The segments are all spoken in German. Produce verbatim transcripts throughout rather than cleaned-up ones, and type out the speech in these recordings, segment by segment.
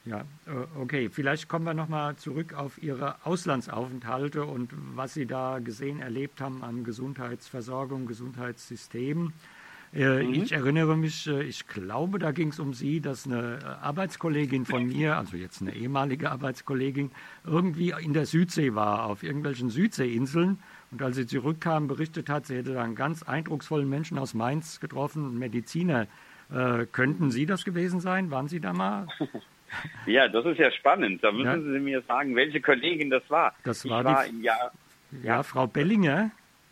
Ja, okay. Vielleicht kommen wir nochmal zurück auf Ihre Auslandsaufenthalte und was Sie da gesehen, erlebt haben an Gesundheitsversorgung, Gesundheitssystem. Mhm. Ich erinnere mich, ich glaube, da ging es um Sie, dass eine Arbeitskollegin von mir, also jetzt eine ehemalige Arbeitskollegin, irgendwie in der Südsee war, auf irgendwelchen Südseeinseln. Und als sie zurückkam, berichtet hat, sie hätte da einen ganz eindrucksvollen Menschen aus Mainz getroffen, einen Mediziner. Äh, könnten Sie das gewesen sein? Waren Sie da mal? Ja, das ist ja spannend. Da müssen Ja. Sie mir sagen, welche Kollegin das war. Das Ich war, war die, im Jahr... ja, Frau Bellinger.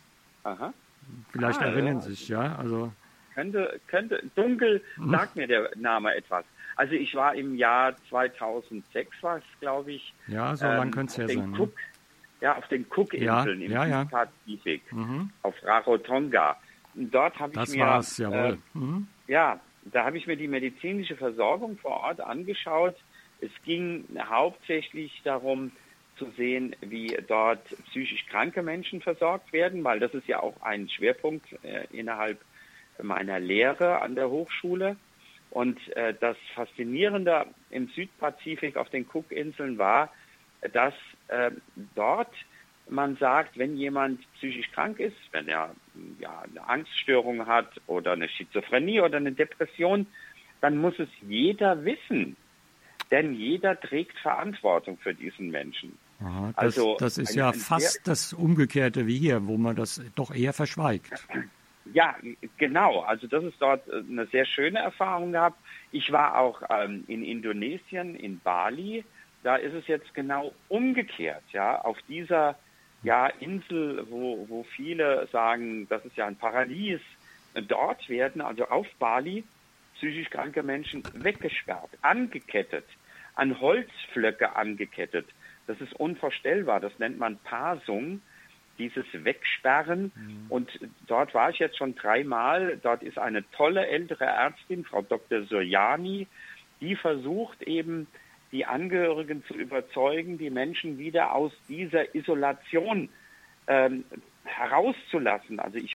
Aha. Vielleicht Ah, erinnern ja. Sie sich, ja. Also, Könnte, könnte, dunkel sagt mir der Name etwas. Also ich war im Jahr zweitausendsechs, war es, glaube ich, ja, so lang könnte es ja auf den sein. Ne? Cook, ja, auf den Cook-Inseln Ja, im ja, ja. Südpazifik, Mhm. auf Rarotonga. Und dort habe ich Das mir, war's, jawohl. äh, Mhm. ja, da habe ich mir die medizinische Versorgung vor Ort angeschaut. Es ging hauptsächlich darum zu sehen, wie dort psychisch kranke Menschen versorgt werden, weil das ist ja auch ein Schwerpunkt äh, innerhalb meiner Lehre an der Hochschule. Und äh, das Faszinierende im Südpazifik auf den Cookinseln war, dass äh, dort man sagt, wenn jemand psychisch krank ist, wenn er ja, eine Angststörung hat oder eine Schizophrenie oder eine Depression, dann muss es jeder wissen. Denn jeder trägt Verantwortung für diesen Menschen. Aha, das, Also das ist ein, ja ein fast sehr, das Umgekehrte wie hier, wo man das doch eher verschweigt. Ja, genau. Also das ist dort eine sehr schöne Erfahrung gehabt. Ich war auch ähm, in Indonesien, in Bali. Da ist es jetzt genau umgekehrt. Ja, auf dieser ja, Insel, wo, wo viele sagen, das ist ja ein Paradies. Dort werden also auf Bali psychisch kranke Menschen weggesperrt, angekettet, an Holzpflöcke angekettet. Das ist unvorstellbar. Das nennt man Pasung, dieses Wegsperren. Mhm. Und dort war ich jetzt schon dreimal. Dort ist eine tolle ältere Ärztin, Frau Doktor Suryani, die versucht eben, die Angehörigen zu überzeugen, die Menschen wieder aus dieser Isolation ähm, herauszulassen. Also ich